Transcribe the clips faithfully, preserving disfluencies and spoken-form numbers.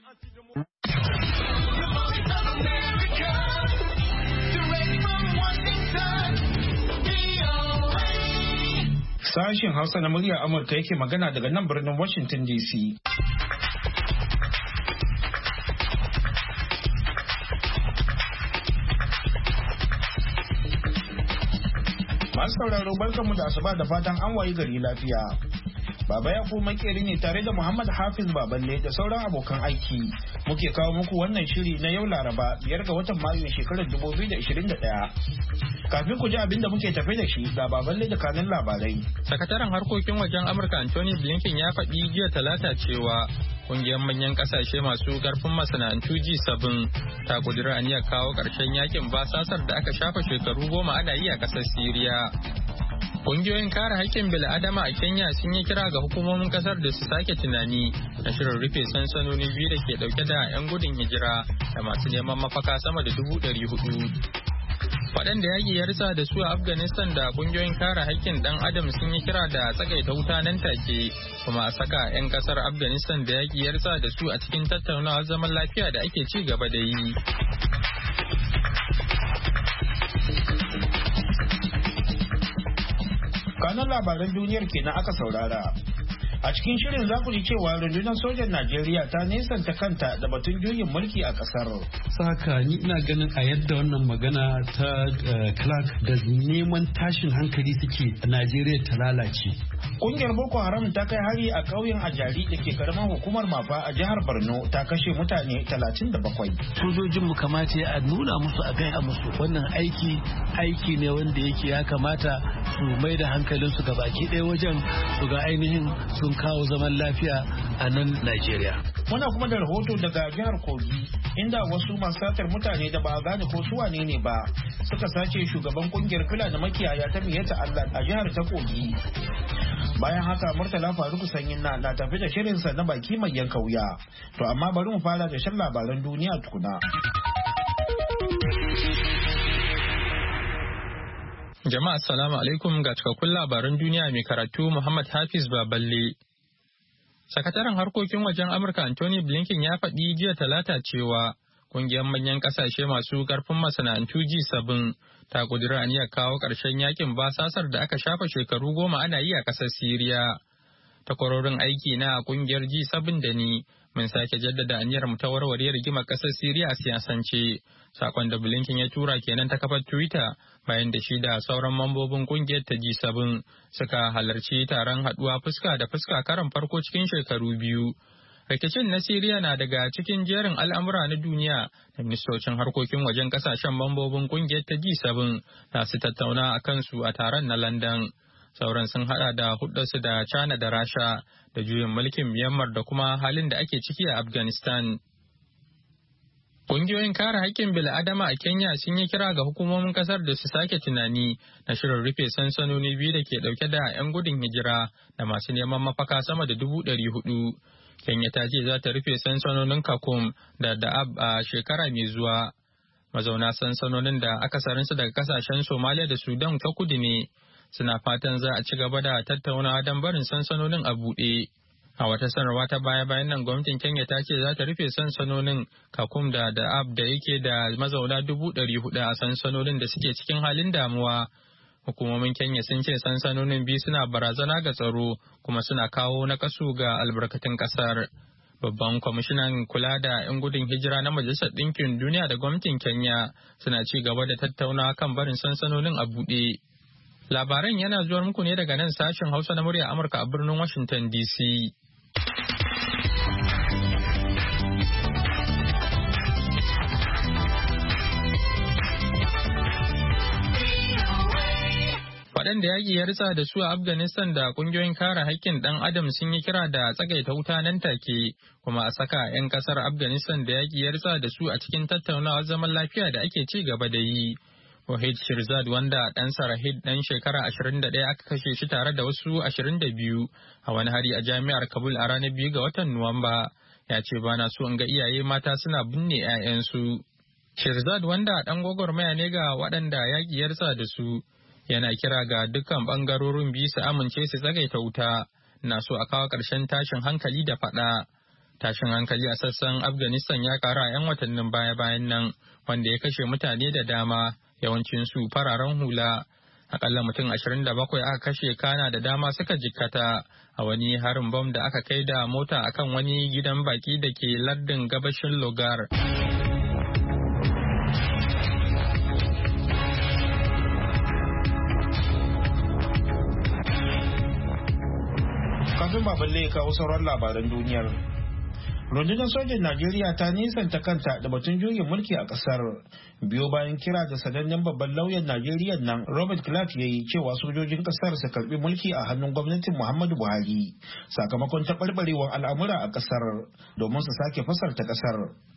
Sashen Hausa na muryar Amurka yake magana daga nan birnin Washington D C. Masu sauraro barkanmu da asuba da fatan an wayi gari lafiya. Baba ya kuma makeri ne tare da Muhammad Hafiz Baballe da sauran abokan aiki. Muke kawo muku wannan shiri na yau Laraba biyar ga watan Mayu shekarar dubu biyu da ishirin da ɗaya. Kafin ku ji abin da muke tafe da shi ga Baballe da kanin labarai. Sakataren harkokin wajen Amurka Anthony Blinken ya faɗi jiya Talata cewa kungiyar manyan kasashe masu karfin masana'antu G seven ta kudura aniyar kawo ƙarshen yakin basasar da aka shafa shekaru goma ana yi a ƙasar Siriya. Kungiyoyin kare haƙƙin bil'adama a Kenya sun yi kira ga hukumomin kasar da su sake tunani na shirin rufe sansanoni biyu da ke dauke da 'yan gudun hijira da masu neman mafaka sama da dubu ɗari hudu. Waɗanda yaƙi ya ritsa da su a Afghanistan da kungiyoyin kare haƙƙin ɗan adam sun yi kira da tsagaita wuta nan take kuma a saka 'yan ƙasar Afghanistan da yaƙi ya ritsa da su a cikin tattaunawar zaman lafiya da ake ci gaba da yi. Kanan labaran duniyar kenan aka saurara. A cikin shirin za ku ji cewa rundunar sojan Najeriya ta nesanta kanta da batun juyin mulki a kasar. Saka ni ina ganin a yadda wannan magana ta Clark da neman tashin hankali suke Najeriya ta lalace. Kungiyar Boko Haram ta kai hari a ƙauyen Ajari da ke karamar hukumar Mafa a jihar Borno ta kashe mutane talatin da bakwai. Sojojin mu kamata a nuna musu a gaya musu wannan aiki aiki ne wanda yake ya kamata su mai da hankalinsu ga baki ɗaya wajen su ga ainihin sun kawo zaman lafiya a nan Najeriya. Muna kuma da rahoto daga jihar Kogi inda wasu masu satar mutane da ba a gane ko su wane ne ba suka sace shugaban kungiyar Fulani makiyaya ta Miyatta Allah a jihar ta Kogi. Bayan haka Murtala Faruku Sanyin na na tafi da shirinsa na baki mai yanka wuya. To amma bari mu fara da shan labaran duniya tukuna. Jama'a assalamu alaikum ga cikakkun labaran duniya mai karatu Muhammad Hafiz Baballe. Sakataren harkokin wajen Amurka Anthony Blinken ya faɗi jiya Talata cewa kungiyar manyan kasashe masu karfin masana'antu G seven ta kudura aniyar kawo ƙarshen yakin basasar da aka shafa shekaru goma ana yi a ƙasar Siriya. Takwarorin aiki na kungiyar G seven da ni mun sake jaddada aniyar mu ta warware rigimar ƙasar Siriya a siyasance. Sakon da Blinken ya tura kenan ta kafar Twitter bayan da shi da sauran mambobin kungiyar ta G seven suka halarci taron haɗuwa fuska da fuska karan farko cikin shekaru biyu. Rikicin na Siriya na daga cikin jerin al'amura na duniya da ministocin harkokin wajen kasashen mambobin kungiyar ta G seven za su tattauna a kansu a taron na London. Sauran sun hada da hudarsu da China da Rasha da juyin mulkin Myanmar da kuma halin da ake ciki a Afghanistan. Kungiyoyin kare haƙƙin bil'adama a Kenya sun yi kira ga hukumomin kasar da su sake tunani na shirin rufe sansanoni biyu da ke dauke da 'yan gudun hijira da masu neman mafaka sama da dubu ɗari hudu. Kenya ta ce za ta rufe sansanonin Kakum da Da'ab a shekara mai zuwa. Mazauna sansanonin da akasarinsu daga kasashen Somalia da Sudan ta kudu ne suna fatan za a ci gaba da tattaunawa don barin sansanonin a buɗe. A wata sanarwa ta baya-bayan nan gwamnatin Kenya ta ce za ta rufe sansanonin Kakum da Da'ab da yake da mazauna dubu ɗari hudu a sansanonin da suke cikin halin damuwa. Hukumomin Kenya sun ce sansanonin biyu suna barazana ga tsaro kuma suna kawo nakasu ga albarkatun kasar. Babban kwamishinan kula da 'yan gudun hijira na Majalisar Ɗinkin Duniya da gwamnatin Kenya suna ci gaba da tattaunawa kan barin sansanonin a buɗe. Labaran yana zuwa muku ne daga nan sashen Hausa na murya Amurka a birnin Washington D C. Waɗanda yaƙi ya ritsa da su a Afghanistan da ƙungiyoyin kare haƙƙin ɗan adam sun yi kira da tsagaita wuta nan take kuma a saka 'yan ƙasar Afghanistan da yaƙi ya ritsa da su a cikin tattaunawar zaman lafiya da ake ci gaba da yi. Wahid Shirzad wanda ɗansa Rahid ɗan shekara ashirin da ɗaya aka kashe shi tare da wasu ashirin da biyu a wani hari a jami'ar Kabul a ranar biyu ga watan Nuwamba ya ce ba na so in ga iyaye mata suna binne 'ya'yansu. Shirzad wanda ɗan gwagwarmaya ne ga waɗanda yaƙi ya ritsa da su yana kira ga dukkan bangarorin biyu su amince su tsagaita wuta na so a kawo ƙarshen tashin hankali da faɗa. Tashin hankali a sassan Afghanistan ya ƙara a 'yan watannin baya-bayan nan, wanda ya kashe mutane da dama, yawancinsu fararen hula. Akalla mutum ashirin da bakwai aka kashe, kana da dama suka jikkata a wani harin bom da aka kai da mota akan wani gidan baki da ke lardin gabashin Logar. Kafin baballe ya kawo sauran labaran duniyar. Rundunar sojin Najeriya ta nisanta kanta da batun juyin mulki a kasar biyo bayan kira da sanannen babban lauyan Najeriya nan Robert Clark ya yi cewa sojojin kasar su karbi mulki a hannun gwamnatin Muhammadu Buhari sakamakon taɓarɓarewar al'amura a kasar domin su sake fasarta kasar.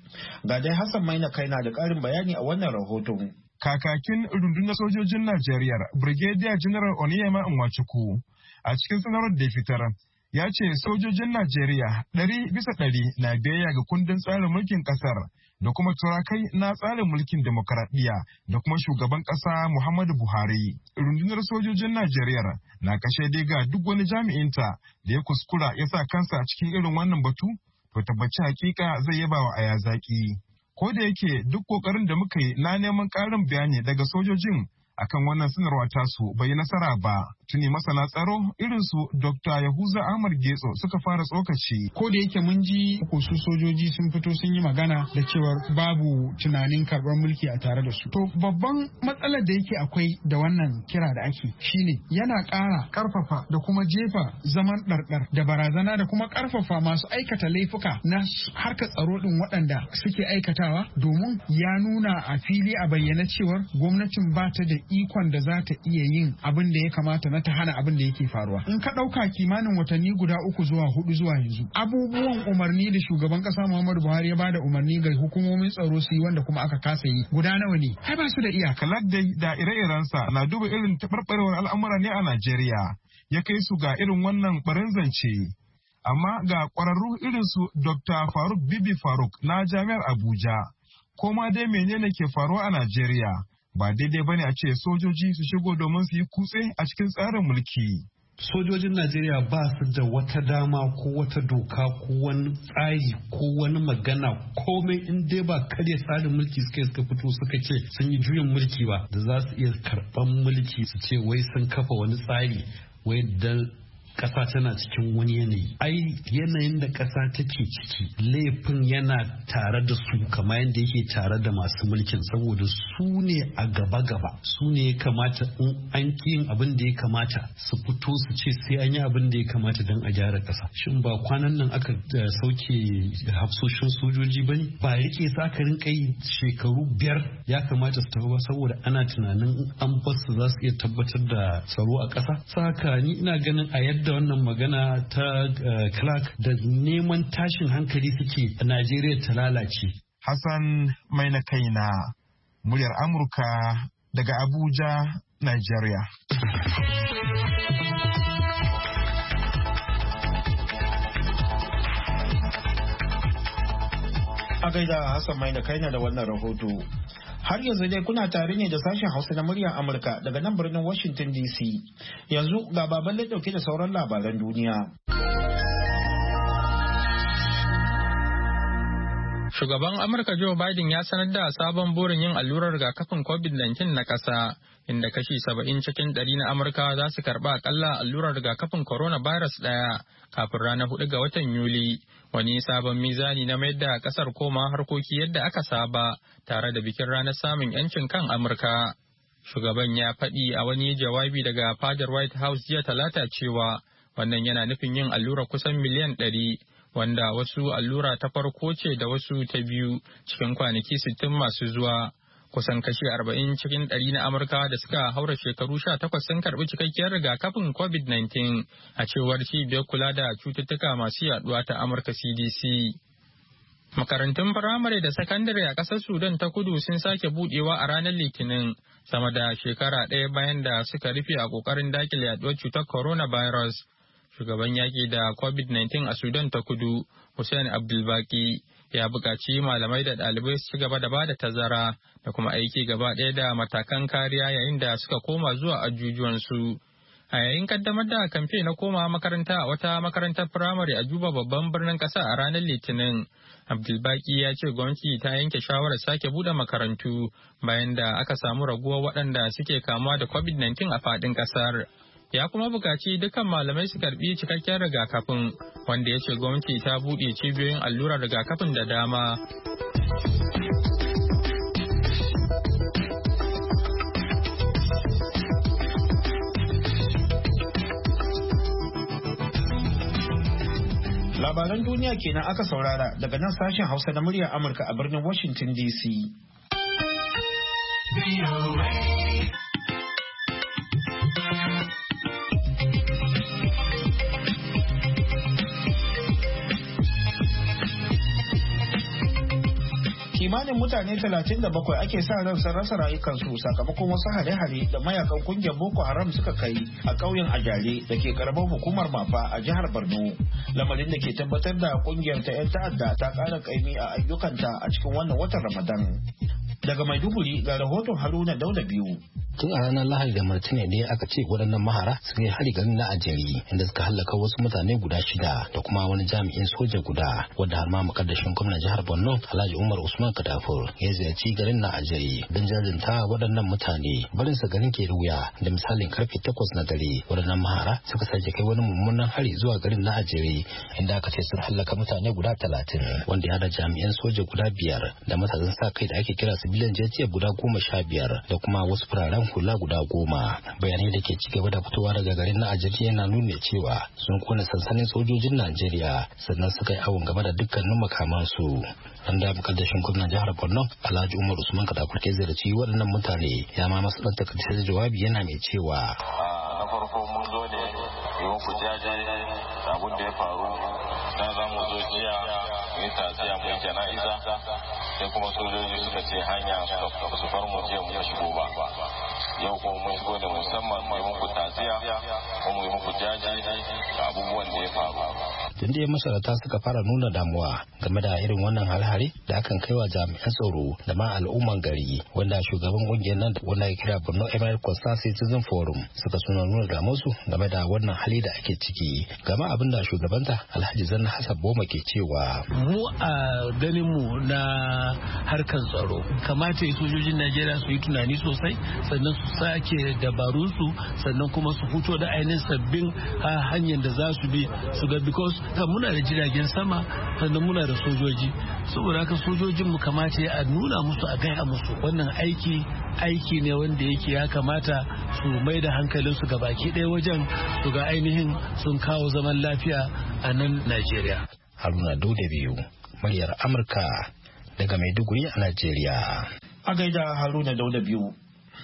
Ga dai Hassan Maina Kaina da ƙarin bayani a wannan rahoton. Kakakin rundunar sojojin Najeriya Brigadier General Oniyema Nwachukwu a cikin sanarwar da fitar ya ce sojojin Najeriya ɗari bisa ɗari na biyayya ga kundin tsarin mulkin ƙasar da kuma turakai na tsarin mulkin demokaradiyya da kuma shugaban ƙasa Muhammadu Buhari. Rundunar sojojin Najeriya na kashe dai ga duk wani jami'inta da ya kuskura ya sa kansa a cikin irin wannan batu, to tabbaci hakika zai yaba wa aya zaki. Ko da yake duk ƙoƙarin da muka yi na neman ƙarin bayani daga sojojin akan wannan sanarwa tasu bai yi nasara ba. Tuni masana tsaro irin su Doctor Yahuza Ahmad Getso suka fara tsokaci. Ko da yake mun ji su sojoji sun fito sun yi magana da cewar babu tunanin karɓar mulki a tare da su. To babban matsalar da yake akwai da wannan kira da ake shine yana ƙara ƙarfafa da kuma jefa zaman ɗarɗar da barazana da kuma ƙarfafa masu aikata laifuka na harkar tsaro ɗin waɗanda suke aikatawa, domin ya nuna a fili a bayyana cewar gwamnatin ba ta da ikon da za ta iya yin abin da ya kamata na ta hana abin da yake faruwa. In ka ɗauka kimanin watanni guda uku zuwa hudu zuwa yanzu, abubuwan umarni da shugaban ƙasa Muhammadu Buhari ya bada umarni ga hukumomin tsaro su yi wanda kuma aka kasa yi guda nawa ne? Ai ba su da iyaka. Kalak dai da ire-irensa na duba irin taɓarɓarewar al'amura ne a Najeriya ya kai su ga irin wannan ɓarin zance. Amma ga ƙwararru irin su Doctor Faruk Bibi Faruk na Jami'ar Abuja, ko ma dai menene ke faruwa a Najeriya? Ba daidai bane a ce sojoji su shigo domin su yi kutse a cikin tsarin mulki. Sojojin Najeriya ba su da wata dama ko wata doka ko wani tsari ko wani magana komai in dai ba karya tsarin mulki suka suka fito suka ce sun yi juyin mulki ba da za su iya karɓan mulki su ce wai sun kafa wani tsari wai dan ƙasa tana cikin wani yanayi. Ai yanayin da ƙasa take ciki laifin yana tare da su kamar yadda yake tare da masu mulkin, saboda su ne a gaba-gaba, su ne ya kamata in an yin abin da ya kamata su fito su ce sai an yi abin da ya kamata don a gyara ƙasa. Shin ba kwanan nan aka sauke hafsoshin sojoji ba ne? Ba rike sa ka rinka yi shekaru biyar ya kamata su tafi ba saboda ana tunanin an basu za su iya tabbatar da tsaro a ƙasa. Saka ni ina ganin a yadda da wannan magana ta Clark da neman tashin hankali suke a Najeriya ta lalace. Hassan mai na kaina, muryar Amurka daga Abuja, Najeriya. A gaida Hassan mai na kaina da wannan rahoto. Har yanzu dai kuna tare ne da sashen Hausa na muryar Amurka daga nan birnin Washington D C. Yanzu ga baballe dauke da sauran labaran duniya. Shugaban Amurka Joe Biden ya sanar da sabon burin yin allurar rigakafin covid nineteen na ƙasa, inda kashi saba'in cikin ɗari na Amurka za su karɓa akalla allurar rigakafin coronavirus ɗaya kafin ranar hudu ga watan Yuli. Wani sabon mizani na mayar da kasar koma harkoki yadda aka saba tare da bikin ranar samun 'yancin kan Amurka. Shugaban ya faɗi a wani jawabi daga fadar White House jiya Talata cewa wannan yana nufin yin allura kusan miliyan ɗari, wanda wasu allura ta farko ce da wasu ta biyu cikin kwanaki sittin masu zuwa. Kusan kashi arba'in cikin ɗari na Amurka da suka haura shekaru sha takwas sun karɓi cikakkiyar rigakafin covid nineteen a cewar cibiyar kula da cututtuka masu yaduwa ta Amurka C D C. Makarantun firamare da sakandare a ƙasar Sudan ta kudu sun sake budewa a ranar Litinin sama da shekara ɗaya bayan da suka rufe a ƙoƙarin dakile yaduwar cutar coronavirus. Shugaban yaƙi da covid nineteen a Sudan ta kudu, Hussein Abdulbaki, ya buƙaci malamai da ɗalibai su ci gaba da bada tazara da kuma aiki gaba ɗaya da matakan kariya yayin da suka koma zuwa ajujuwansu. A yayin kaddamar da kamfe na komawa makaranta a wata makarantar firamare a Juba babban birnin ƙasa a ranar Litinin, Abdulbaki ya ce gwamnati ta yanke shawarar sake bude makarantu bayan da aka samu raguwar waɗanda suke kamuwa da covid nineteen a faɗin ƙasar. Ya kuma buƙaci dukkan malamai su karɓi cikakken rigakafin, wanda ya ce gwamnati ta buɗe cibiyoyin allurar rigakafin da dama. Labaran duniya kenan aka saurara daga nan sashen Hausa na muryar Amurka a birnin Washington D C. Kimanin mutane talatin da bakwai ake sa ran sun rasa rayukansu sakamakon wasu hare-hare da mayakan kungiyar Boko Haram suka kai a ƙauyen Ajare da ke karamar hukumar Mafa a jihar Borno. Lamarin da ke tabbatar da kungiyar ta 'yan ta'adda ta ƙara ƙaimi a ayyukanta a cikin wannan watan Ramadan. Daga Maiduguri ga rahoton Haruna Dauda biyu. Tun a ranar Lahadi da Martini ne aka ce waɗannan mahara sun yi hari garin na Ajeri inda suka hallaka wasu mutane guda shida da kuma wani jami'in soja guda wanda har ma makaddashin gwamnan jihar Borno Alhaji Umar Usman Kadafur ya ziyarci garin na Ajeri don jajinta waɗannan mutane. Barin sa garin ke da wuya da misalin karfe takwas na dare waɗannan mahara suka sake kai wani mummunan hari zuwa garin na Ajeri inda aka ce sun hallaka mutane guda talatin wanda ya da jami'an soja guda biyar da matasan sa kai da ake kira sibilan jejiya guda goma sha biyar da kuma wasu fararen hula guda goma. Bayanai da ke cigaba da fitowa daga garin na Ajeri yana nuna cewa sun kona sansanin sojojin Najeriya sannan suka yi awon gaba da dukkanin makamansu. An da mukaddashin gwamnan jihar Borno Alhaji Umar Usman Kadafur ke ziyarci waɗannan mutane ya ma masu ɗan takardar jawabi yana mai cewa. Na farko mun zo ne yi muku jaje abin da ya faru dan za mu zo jiya mu yi taziya mu yi jana'iza sai kuma sojoji suka ce hanya su far mu je mu shigo ba. Yau kuma mun shigo da musamman mu yi muku taziya ko mu yi muku jaje da abubuwan da ya faru. Tun da masarauta suka fara nuna damuwa game da irin wannan hare-hare da akan kai wa jami'an tsaro da ma al'umman gari wanda shugaban kungiyar nan wanda ya kira Borno Emirate Constituency Citizen Forum suka suna nuna damuwarsu game da wannan hali da ake ciki. Gama abin da shugabanta Alhaji Zanna Hassan Boma ke cewa. Mu a ganin mu na harkan tsaro kamata sojojin Najeriya su yi tunani sosai sannan su sake dabarunsu sannan kuma su fito da ainihin sabbin hanyar da za su bi su ga because muna da jiragen sama sannan muna da sojoji saboda haka sojojin mu kamata a nuna musu a gaya musu wannan aiki aiki ne wanda yake ya kamata su mai da hankalin su baki ɗaya wajen su ga ainihin sun kawo zaman lafiya a nan Najeriya. Haruna Dauda biyu muryar Amurka daga Maiduguri a Najeriya. A gaida Haruna Dauda biyu.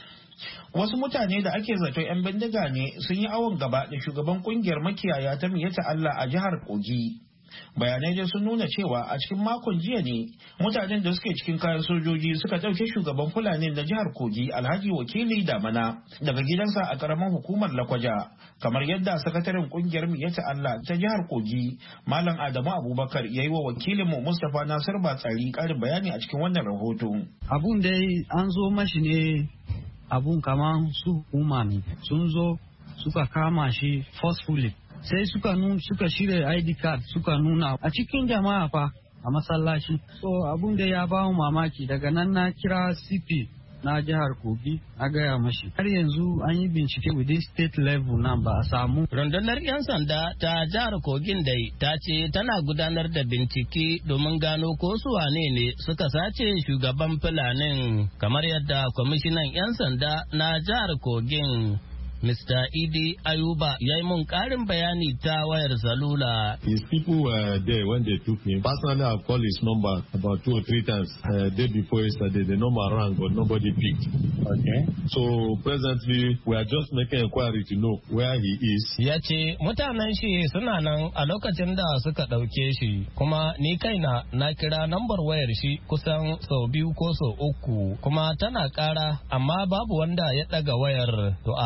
Wasu mutane da ake zato 'yan bindiga ne sun yi awon gaba da shugaban kungiyar makiyaya ta Miyatta Allah a jihar Kogi. Bayanai dai sun nuna cewa a cikin makon jiya ne mutanen da suke cikin kayan sojoji suka ɗauke shugaban Fulani na jihar Kogi Alhaji Wakili Damana daga gidansa a ƙaramin hukumar Lakwaja, kamar yadda sakataren kungiyar Miyatta Allah ta jihar Kogi Malam Adamu Abubakar ya yi wa wakilinmu Mustapha Nasir Batsari ƙarin bayani a cikin wannan rahoto. Abun dai an zo mashi ne abun kaman su hukuma ne sun zo suka kama shi forcefully sai suka nun suka shirya I D card suka nuna a cikin jama'a fa a masallaci. So abun da ya bamu mamaki daga nan na kira C P na jihar Kogi a gaya mashi har yanzu an yi bincike within state level nan ba a samu. Rundunar 'yan sanda ta jihar Kogin dai ta ce tana gudanar da bincike domin gano ko su wane ne suka sace shugaban Fulanin kamar yadda kwamishinan 'yan sanda na jihar Kogin Mister Idi Ayuba ya yi mun ƙarin bayani ta wayar salula. His people were there when they took him. Personally, I've called his number about two or three times. Uh, day before yesterday, the number rang, but nobody picked. Okay. So presently, we are just making inquiry to know where he is. Ya ce mutanen shi suna nan a lokacin da suka ɗauke shi, kuma ni kaina na kira nambar wayar shi kusan sau biyu ko sau uku, kuma tana ƙara, amma babu wanda ya ɗaga wayar. To a halin yau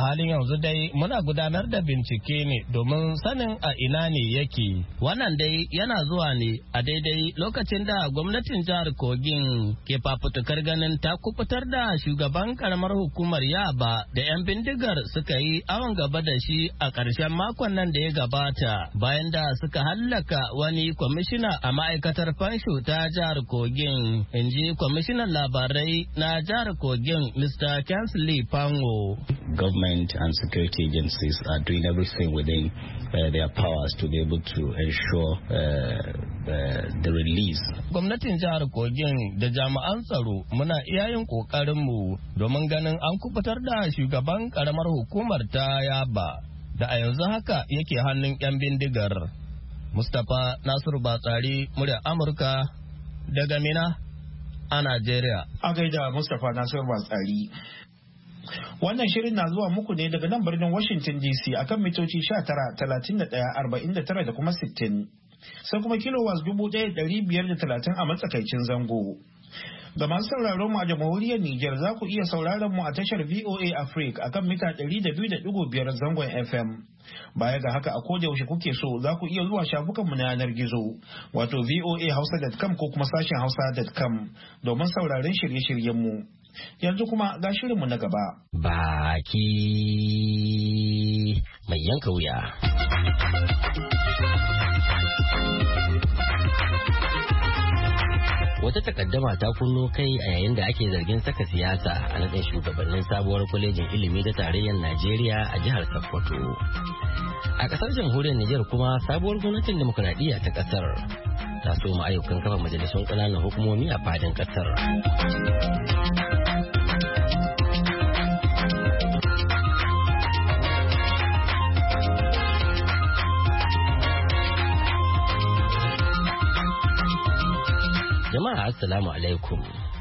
yanzu dai muna gudanar da bincike ne domin sanin a ina ne yake. Wannan dai yana zuwa ne a daidai lokacin da gwamnatin jihar Kogin ke fafutukar ganin ta kubutar da shugaban karamar hukumar Yaba da 'yan bindigar suka yi awon gaba da shi a ƙarshen makon nan da ya gabata bayan da suka hallaka wani kwamishina a ma'aikatar fansho ta jihar Kogin, in ji kwamishinan labarai na jihar Kogin Mister Kensley Pango. Government and security agencies are doing everything within uh, their powers to be able to ensure uh, uh, the release. Gwamnatin jihar Kogin da jami'an tsaro muna iya yin ƙoƙarinmu domin ganin an kubutar da shugaban ƙaramar hukumar ta Yaba da a yanzu haka yake hannun 'yan bindigar. Mustapha Nasiru Batsari, murya Amurka daga Mina a Najeriya. A gaida Mustapha Nasiru Batsari. Wannan shirin na zuwa muku ne daga nan birnin Washington D C akan mitoci sha tara, talatin da ɗaya, arba'in da tara da kuma sittin. Sai kuma kilowatts dubu ɗaya ɗari biyar da talatin a matsakaicin zango. Ga masu sauraron mu a jamhuriyar Nijar za ku iya sauraron mu a tashar V O A Africa akan mita ɗari da biyu da ɗigo biyar zangon F M. Baya ga haka a koda yaushe kuke so za ku iya zuwa shafukan mu na yanar gizo wato v o a hausa dot com ko kuma sashen hausa dot com domin sauraron shirye-shiryen mu. Yanzu kuma ga shirin mu na gaba. Baki mai yanka wuya. Wata takaddama ta kunno kai a yayin da ake zargin saka siyasa a nadin shugabannin sabuwar kwalejin ilimi ta tarayyar Najeriya a jihar Sokoto. A kasar jamhuriyar Nijar kuma sabuwar gwamnatin demokuraɗiyya ta kasar ta so ma ayyukan kafa majalisun ƙananan hukumomi a fadin kasar. Jama'a assalamu alaikum.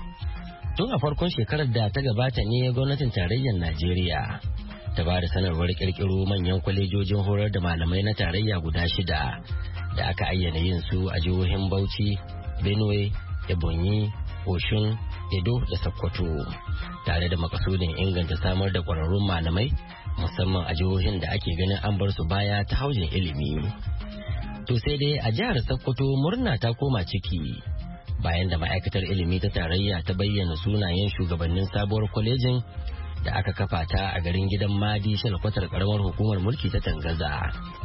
Tun a farkon shekarar da ta gabata ne gwamnatin tarayyar Najeriya ta ba da sanarwar kirkiro manyan kwalejojin horar da malamai na tarayya guda shida da aka ayyana yin su a jihohin Bauchi, Benue, Ebonyi, Oshun, Edo da Sokoto, tare da makasudin inganta samar da kwararrun malamai musamman a jihohin da ake ganin an bar su baya ta haujin ilimi. To sai dai a jihar Sokoto murna ta koma ciki bayan da ma'aikatar ilimi ta tarayya ta bayyana sunayen shugabannin sabuwar kwalejin da aka kafa ta a garin gidan Madi shalkwatar karamar hukumar mulki ta Tangaza.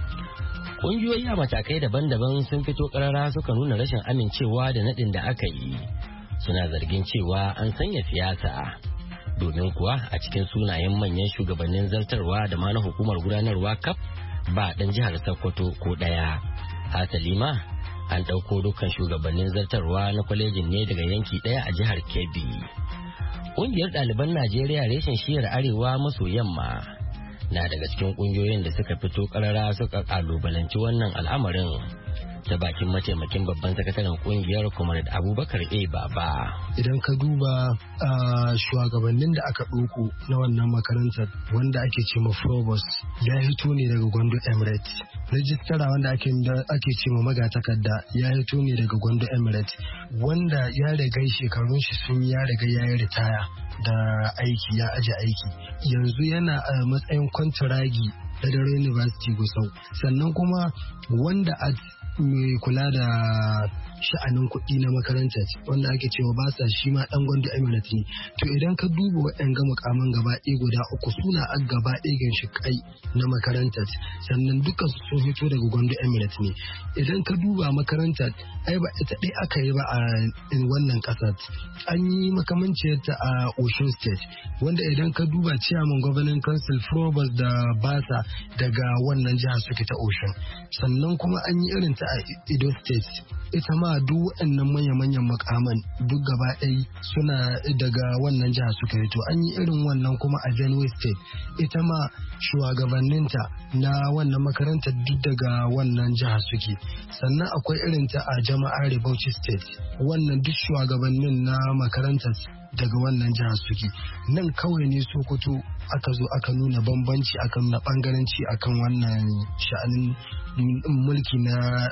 Ƙungiyoyi a matakai daban-daban sun fito ƙarara suka nuna rashin amincewa da naɗin da aka yi, suna zargin cewa an sanya siyasa. Domin kuwa a cikin sunayen manyan shugabannin zartarwa da ma na hukumar gudanarwa kaf ba ɗan jihar Sokoto ko ɗaya. Hasali ma an ɗauko dukkan shugabannin zartarwa na kwalejin ne daga yanki ɗaya a jihar Kebbi. Ƙungiyar ɗaliban Najeriya reshen shiyar Arewa maso yamma na daga cikin ƙungiyoyin da suka fito ƙarara suka ƙalubalanci wannan al'amarin, ta bakin mataimakin babban sakataren ƙungiyar Comrade Abubakar A. Baba. Idan ka duba shugabannin da aka ɗauko na wannan makarantar wanda ake ce ma Provost ya hito ne daga Gondo Emirates. Rajistara wanda ake ake ce ma magatakarda ya hito ne daga Gondo Emirates, wanda ya riga shekarun shi sun ya riga ya yi ritaya da aiki, ya aje aiki. Yanzu yana a matsayin kwantiragi da Dare University Gusau. Sannan kuma wanda a mai kula da sha'anin kuɗi na makaranta wanda ake cewa ba sa shi ma ɗan Gondo Emirates ne. To idan ka duba waɗanga mukaman gaba ɗaya guda uku suna a gaba ɗaya ginshiƙai na makaranta, sannan dukkan su sun fito daga Gondo Emirates ne. Idan ka duba makaranta ai ba ita ɗaya aka yi ba a wannan ƙasar, an yi makamanciyar ta a Osun State, wanda idan ka duba Chairman Governing Council Provost da Basa daga wannan jihar suke ta Osun. Sannan kuma an yi irin ta a Edo State, ita ma duk waɗannan manya-manyan makaman duk gaba ɗaya suna daga wannan jiha suka yi. To an yi irin wannan kuma a Benue State, ita ma shugabanninta na wannan makarantar duk daga wannan jiha suke. Sannan akwai irin ta a Jama'ar Bauchi State, wannan duk shugabannin na makarantar daga wannan jihar suke. Nan kawai ne Sokoto aka zo aka nuna bambanci, aka nuna bangaranci akan wannan sha'anin mulki na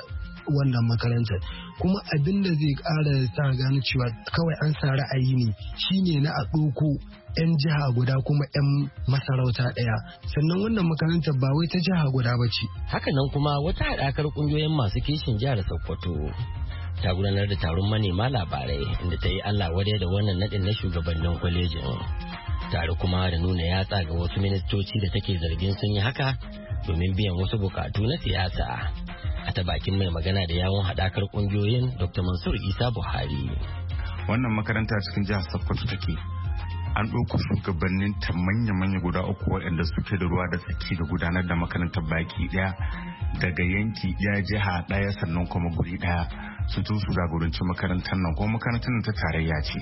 wannan makarantar. Kuma abin da zai ƙara sa gane cewa kawai an sa ra'ayi ne shine na a ɗauko 'yan jiha guda kuma 'yan masarauta ɗaya, sannan wannan makarantar ba wai ta jiha guda ba ce. Hakanan kuma wata haɗakar ƙungiyoyin masu kishin jihar Sokoto ta gudanar da taron manema labarai inda ta yi Allah wadai da wannan naɗin na shugabannin kwalejin, tare kuma da nuna yatsa ga wasu ministoci da take zargin sun yi haka domin biyan wasu bukatu na siyasa. A ta bakin mai magana da yawon haɗakar ƙungiyoyin Doctor Mansur Isa Buhari. Wannan makaranta cikin jihar Sokoto take. An ɗauko shugabannin ta manya-manya guda uku waɗanda suke da ruwa da tsaki da gudanar da makarantar baki ɗaya daga yanki ɗaya jiha ɗaya sannan kuma guri ɗaya su tu su jagoranci makarantar nan kuma makarantar nan ta tarayya ce.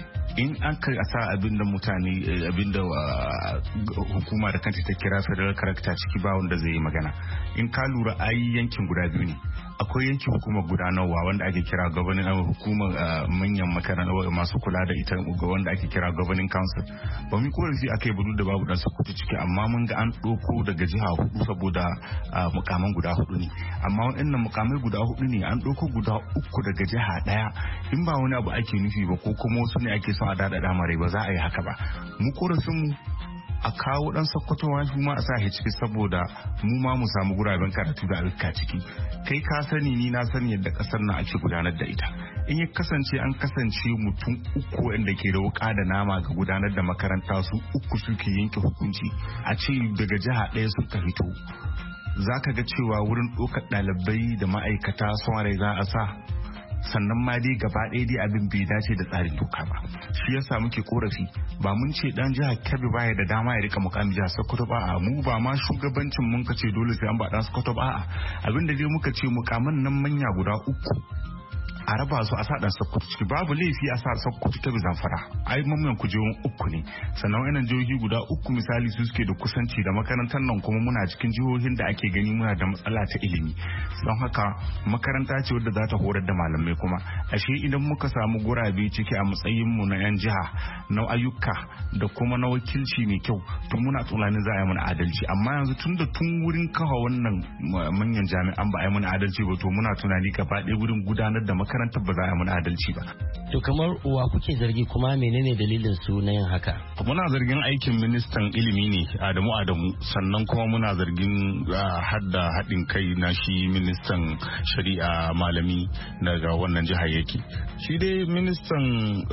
In an kai a sa abin da mutane abin da hukuma da kanta ta kira federal character ciki ba wanda zai yi magana. In ka lura ayi yankin guda biyu ne. Akwai yankin hukumar gudanarwa wanda ake kira governing hukumar manyan makarantar masu kula da ita wanda ake kira governing council. Ba mu korafi akai budu da babu dan Sokoto ciki amma mun ga an ɗauko daga jiha hudu saboda mukaman guda hudu ne. Amma waɗannan mukamai guda hudu ne an ɗauko guda uku daga jiha ɗaya. In ba wani abu ake nufi ba ko kuma wasu ne ake son a dada damarai ba za a yi haka ba. Mu korafin mu a kawo dan Sokoto wani ma a sa shi ciki saboda mu ma mu samu guraben karatu da alka ciki. Kai ka sani ni na sani yadda kasar nan ake gudanar da ita. In ya kasance an kasance mutum uku wanda ke da wuka da nama ga gudanar da makaranta su uku suke yanke hukunci a ce daga jiha ɗaya suka fito. Za ka ga cewa wurin ɗaukar ɗalibai da ma'aikata son rai za a sa. Sannan ma dai gaba ɗaya dai abin bai dace da tsarin doka ba. Shi yasa muke korafi ba mun ce dan jihar Kebbi baya da dama ya rika mukamin jihar Sokoto ba a mu ba ma shugabancin mun ka ce dole sai an ba dan Sokoto ba a abin da dai muka ce mukaman nan manya guda uku a raba su a sa dan Sokoto ciki babu laifi a sa Sokoto ta Zamfara ai mamman kujerun uku ne sannan wannan jihohi guda uku misali su suke da kusanci da makarantar nan kuma muna cikin jihohin da ake gani muna da matsala ta ilimi don haka makaranta ce wadda za ta horar da malamai kuma ashe idan muka samu gurabe ciki a matsayin mu na yan jiha na ayyuka da kuma na wakilci mai kyau to muna tunanin za a yi mana adalci amma yanzu tun da tun wurin kafa wannan manyan jami'an ba a yi mana adalci ba to muna tunani gaba ɗaya wurin gudanar da makarantar ba za a yi mana adalci ba. To kamar uwa kuke zargi kuma menene dalilin su na yin haka? Muna zargin aikin ministan ilimi ne Adamu Adamu sannan kuma muna zargin hadda haɗin kai na shi ministan shari'a malami daga wannan jiha yake. Shi dai ministan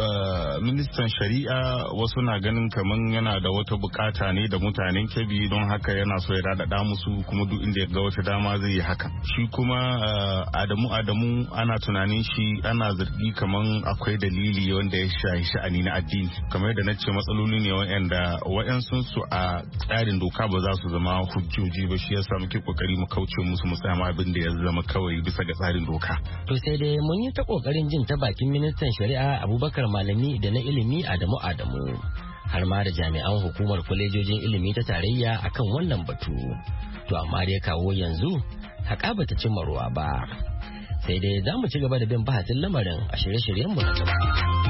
ministan shari'a wasu na ganin kaman yana da wata bukata ne da mutanen Kebbi don haka yana so ya dadada musu kuma duk inda ya ga wata dama zai yi haka. Shi kuma Adamu Adamu ana tunanin shi ana zargi kaman akwai dalili wanda ya shahi sha'ani na addini kamar yadda na ce matsaloli ne wa'anda wa'yansu su a tsarin doka ba za su zama hujjoji ba shi yasa muke kokari mu kauce musu mu tsaya abin da ya zama kawai bisa ga tsarin doka. To sai dai mun yi ta kokarin jin ta bakin ministan shari'a Abubakar Malami da na ilimi Adamu Adamu har ma da jami'an hukumar kwalejojin ilimi ta tarayya akan wannan batu. To amma dai kawo yanzu haƙa bata cimma ruwa ba. Sai dai za mu ci gaba da bin bahasin lamarin a shirye-shiryenmu na gaba.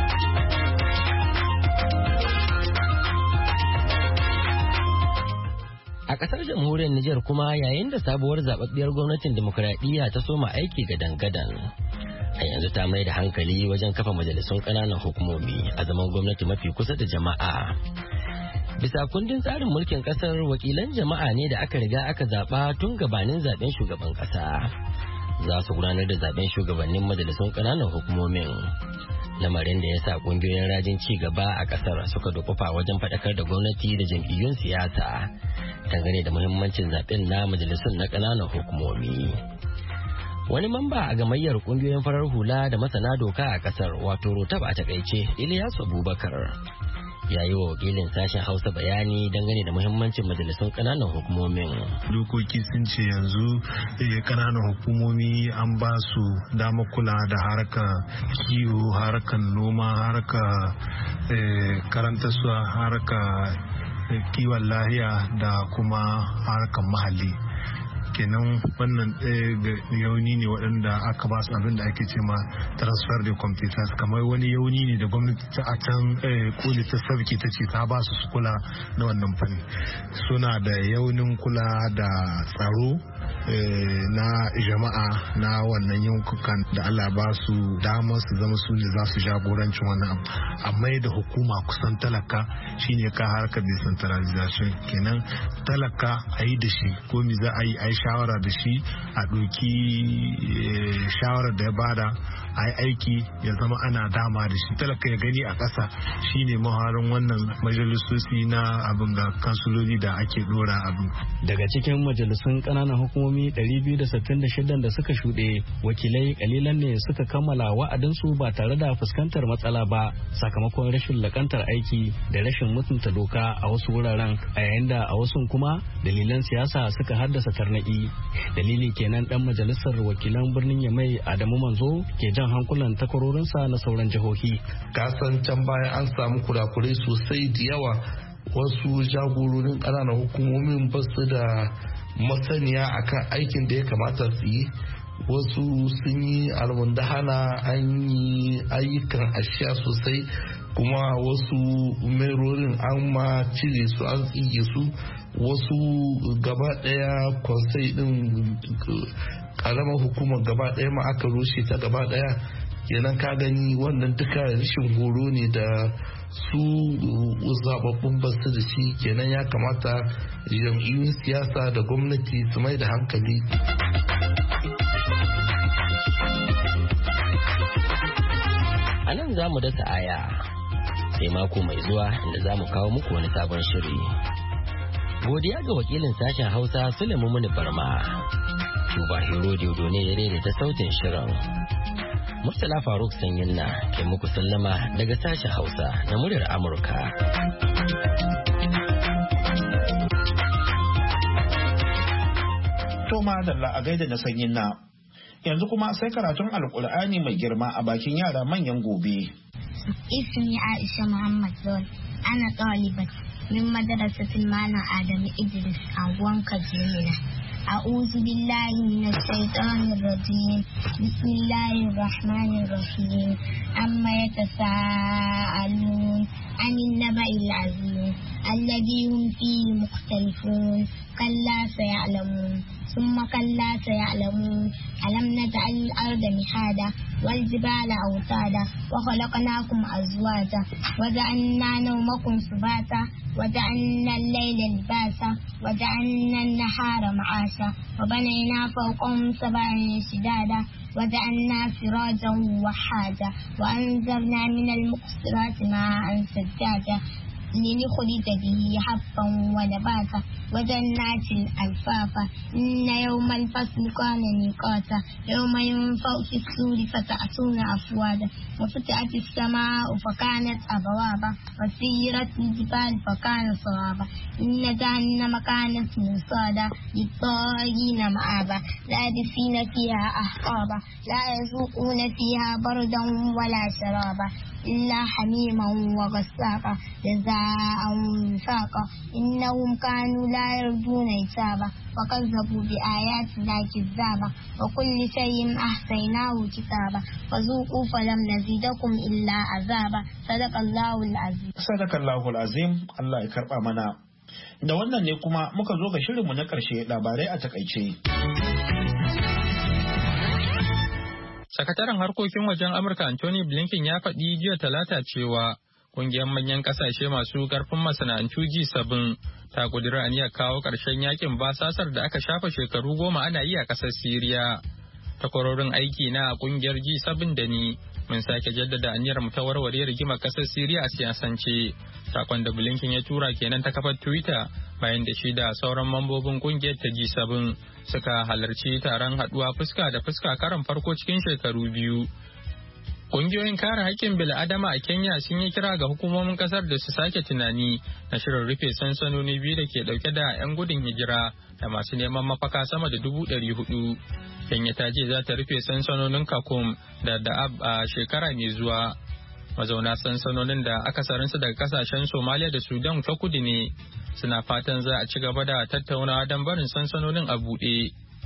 A ƙasar jamhuriyar Nijar kuma yayin da sabuwar zaɓaɓɓiyar gwamnatin demokuraɗiyya ta soma aiki gadan-gadan. A yanzu ta mai da hankali wajen kafa majalisun ƙananan hukumomi a zaman gwamnati mafi kusa da jama'a. Bisa kundin tsarin mulkin ƙasar wakilan jama'a ne da aka riga aka zaɓa tun gabanin zaɓen shugaban ƙasa. Za su gudanar da zaben shugabannin majalisun ƙananan hukumomin lamarin da ya sa ƙungiyoyin rajin ci gaba a ƙasar suka dukufa wajen faɗakar da gwamnati da jam'iyyun siyasa dangane da muhimmancin zaben na majalisun na ƙananan hukumomi. Wani mamba a gamayyar ƙungiyoyin farar hula da masana doka a ƙasar wato rotab a takaice Ilyasu Abubakar ya yi wa wakilin sashen Hausa bayani dangane da muhimmancin majalisun ƙananan hukumomin. Dokoki sun ce yanzu ƙananan hukumomi an ba su dama kula da harkar kiwo, harkar noma, harkar karantarsuwa, harkar kiwon lahiya da kuma harkar mahalli. kenan wannan yauni ne waɗanda aka ba su abin da ake ce ma transfer de competence, kamar wani yauni ne da gwamnati ta a can koli ta sarki ta ce ta ba su su kula da wannan fanni. Suna da yaunin kula da tsaro na jama'a na wannan yankukan da Allah ba su damar su zama su ne za su jagorancin wannan abu, amma da hukuma kusan talaka shine ka harkar decentralization. Kenan talaka a yi da shi ko mi za a yi a yi shawara da shi, a ɗauki shawarar da ya bada a yi aiki ya zama ana dama da shi, talaka ya gani a ƙasa shine maharin wannan majalisoci na abin da kansuloli da ake dora abin. Daga cikin majalisun ƙananan hukumomi ɗari biyu da sittin da shida da suka shuɗe, wakilai kalilan ne suka kammala wa'adinsu ba tare da fuskantar matsala ba sakamakon rashin lakantar aiki da rashin mutunta doka a wasu wuraren, a yayin da a wasu kuma dalilan siyasa suka haddasa tarnaƙi. Dalili kenan dan majalisar wakilan birnin Yamai Adamu Manzo ke jan hankulan takwarorinsa na sauran jihohi. Kasan can bayan an samu kurakurai sosai da yawa, wasu jagororin ƙananan hukumomin ba su da masaniya akan aikin da ya kamata su yi, wasu sun yi almundahana, an yi ayyukan ashiya sosai, kuma wasu merorin an ma cire su an tsige su, wasu gaba daya konsai din karamar hukumar gaba daya ma aka rushe ta gaba daya. Kenan ka gani wannan duka rashin horo ne da su zababbun basu da shi. Kenan ya kamata jam'iyyun siyasa da gwamnati su mai da hankali. A nan za mu dasa aya sai mako mai zuwa inda za mu kawo muku wani sabon shiri. Godiya ga wakilin sashen Hausa Sulaimu Muni Barma. Tuba Hero Diodo ne ya daidaita sautin shirin. Murtala Faruk Sanyinna ke muku sallama daga sashen Hausa na muryar Amurka. Toma Dalla a gaida na Sanyinna. Yanzu kuma sai karatun Alƙur'ani mai girma a bakin yara manyan gobe. Ismi Aisha Muhammad Zol, ana ɗalibat min madrasatul Malam Adamu Idris anguwan Kajimina. أعوذ بالله من الشيطان الرجيم بسم الله الرحمن الرحيم أما يتساءلون عن النبأ العظيم الذي هم فيه مختلفون كلا سيعلمون ثم كلا سيعلمون ألم نجعل الأرض مهادا والجبال أوتادا وخلقناكم أزواجا وجعلنا نومكم سباتا وجعلنا الليل لباسا وجعلنا النهار معاشا وبنينا فوقهم سبعا شدادا وجعلنا سراجا وحاجا وأنزلنا من المقصرات ماء ثجاجا لنخرج به حبا ونباتا وجنات ألفافا إن يوم الفصل كان ميقاتا يوم ينفخ في الصور فتأتون أفواجا وفتحت السماء فكانت أبوابا وسيرت الجبال فكان صوابا إن جهنم كانت مرصادا للطاغين مآبا لابثين فيها أحقابا لا يذوقون فيها بردا ولا شرابا إلا حميما وغساقا جزاء وفاقا إنهم كانوا لا يرجون حسابا وكذبوا بآياتنا كذابا وكل شيء أحصيناه كتابا فذوقوا فلم نزيدكم إلا عذابا صدق الله العظيم صدق الله العظيم. Allah ya karba mana. Da wannan ne kuma muka zo ga shirinmu na ƙarshe, labarai a takaice. Sakataren harkokin wajen Amurka Anthony Blinken ya faɗi jiya talata cewa kungiyar manyan ƙasashe masu ƙarfin masana'antu G seven ta ƙudiri aniyar kawo ƙarshen yakin basasar da aka shafa shekaru goma ana yi a ƙasar Siriya. Takwarorin aiki na kungiyar G seven da ni mun sake jaddada aniyar mu ta warware rigimar ƙasar Siriya a siyasance. Sakon da Blinken ya tura kenan ta kafar Twitter bayan da shi da sauran mambobin kungiyar ta G seven suka halarci taron haduwa fuska da fuska karan farko cikin shekaru biyu. Kungiyoyin kare haƙƙin bil'adama a Kenya sun yi kira ga hukumomin kasar da su sake tunani na shirin rufe sansanoni biyu da ke dauke da 'yan gudun hijira da masu neman mafaka sama da dubu ɗari hudu. Kenya ta ce za ta rufe sansanonin Kakum da Da'ab a shekara mai zuwa. Mazauna sansanonin da akasarinsu daga kasashen Somalia da Sudan ta kudu ne suna fatan za a ci gaba da tattaunawa don barin sansanonin a buɗe.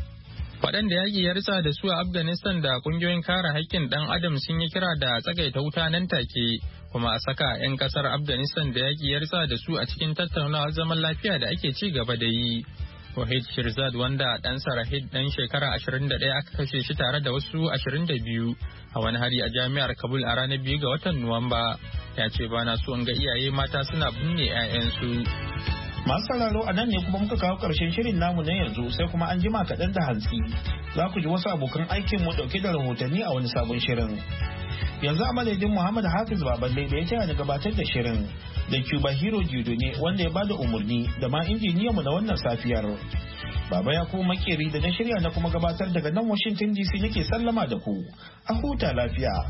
Waɗanda yaƙi ya ritsa da su a Afghanistan da ƙungiyoyin kare haƙƙin ɗan adam sun yi kira da tsagaita wuta nan take kuma a saka 'yan ƙasar Afghanistan da yaƙi ya ritsa da su a cikin tattaunawar zaman lafiya da ake ci gaba da yi. Wahid Shirzad wanda ɗansa Rahid ɗan shekara ashirin da ɗaya aka kashe shi tare da wasu ashirin da biyu a wani hari a jami'ar Kabul a ranar biyu ga watan Nuwamba ya ce ba na so in ga iyaye mata suna binne 'ya'yansu. Masu sauraro a nan ne kuma muka kawo ƙarshen shirin namu na yanzu sai kuma an jima kaɗan da hantsi za ku ji wasu abokan aikin mu ɗauke da rahotanni a wani sabon shirin. Yanzu a madadin Muhammad Hafiz Baballe da ya taya da gabatar da shirin da Cuba Hero Judo ne wanda ya bada umarni da ma injiniyanmu na wannan safiyar. Baba ya kuma makeri da na shirya na kuma gabatar daga nan Washington D C nake sallama da ku. A huta lafiya.